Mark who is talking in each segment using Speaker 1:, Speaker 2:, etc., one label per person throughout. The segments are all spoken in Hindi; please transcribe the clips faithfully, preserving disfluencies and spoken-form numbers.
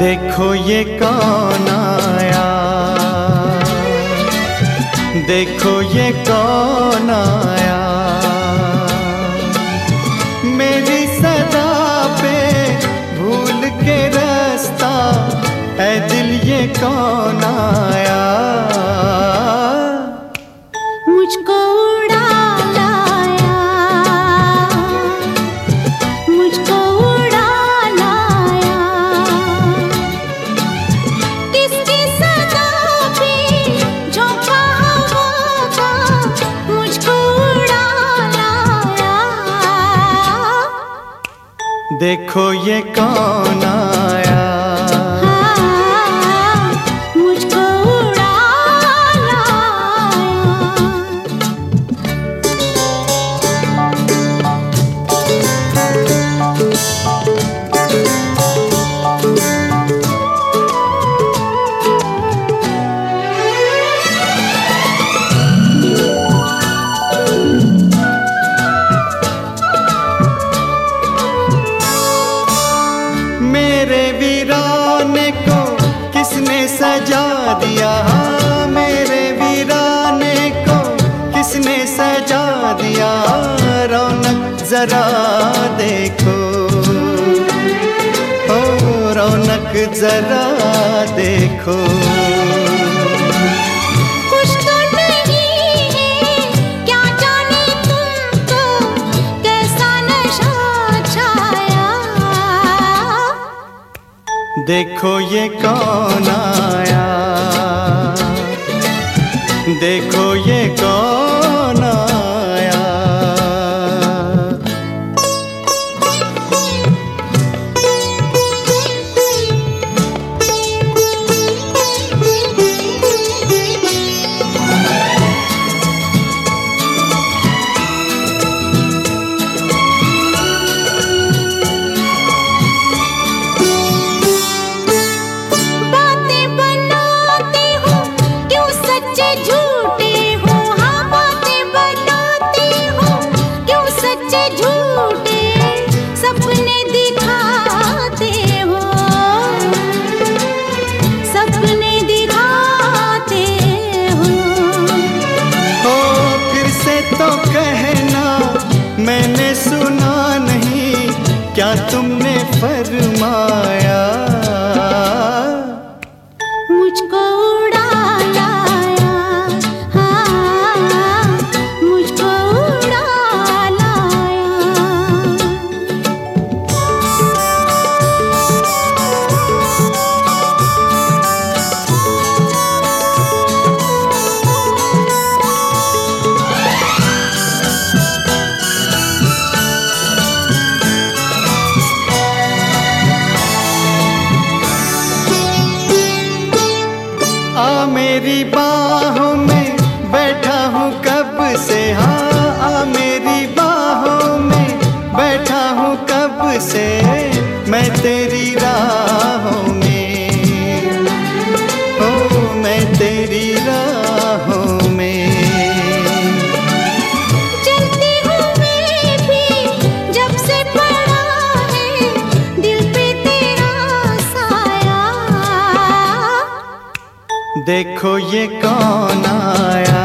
Speaker 1: देखो ये कौन आया, देखो ये कौन आया, मेरी सदा पे भूल के रास्ता, ऐ दिल ये कौन आया।
Speaker 2: मुझको उड़ा लाया, मुझको उड़ा लाया, किसकी सदा पे झोंका हवा का, मुझको उड़ा लाया।
Speaker 1: देखो ये कौन आया,
Speaker 2: मुझको उड़ा
Speaker 1: मेरे वीराने को किसने सजा दिया, मेरे वीराने को किसने सजा दिया। रौनक जरा देखो, ओ रौनक जरा देखो।
Speaker 2: कुछ तो नहीं है, क्या जाने तुमको कैसा नशा छाया।
Speaker 1: देखो ये कौन आया, देखो ये कौन आया। मैंने सुना नहीं क्या तुमने फरमाया।
Speaker 2: मुझको उड़ा लाया, हाँ, मुझको उड़ा लाया।
Speaker 1: आ मेरी बाहों में बैठा हूँ कब से, हाँ आ मेरी बाहों में बैठा हूँ कब से। मैं तेरी राहों में, ओ मैं तेरी राहों में।
Speaker 2: चलती हूँ मैं भी जब से पड़ा है दिल पे तेरा साया।
Speaker 1: देखो ये कौन आया,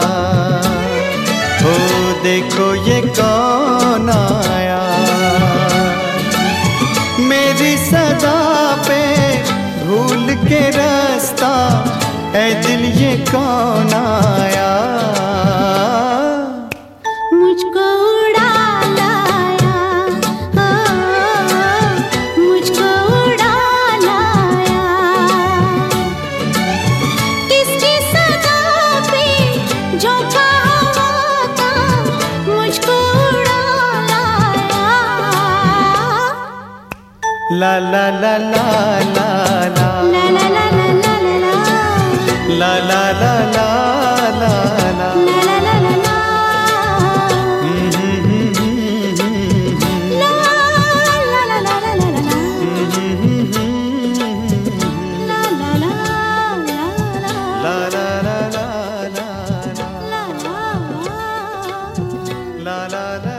Speaker 1: ओ देखो ये कौन आया। मेरी सदा पे भूल के रास्ता, ऐ दिल ये कौन आया।
Speaker 2: मुझको उड़ा लाया, हाँ, मुझको उड़ा लाया, किसकी सदा पे झोंका हवा का, मुझको उड़ा लाया।
Speaker 1: ला ला ला ला ला ला
Speaker 2: ला ला ला ला ला
Speaker 1: ला ला ला ला ला ला।
Speaker 2: ला ला ला ला।
Speaker 1: La la la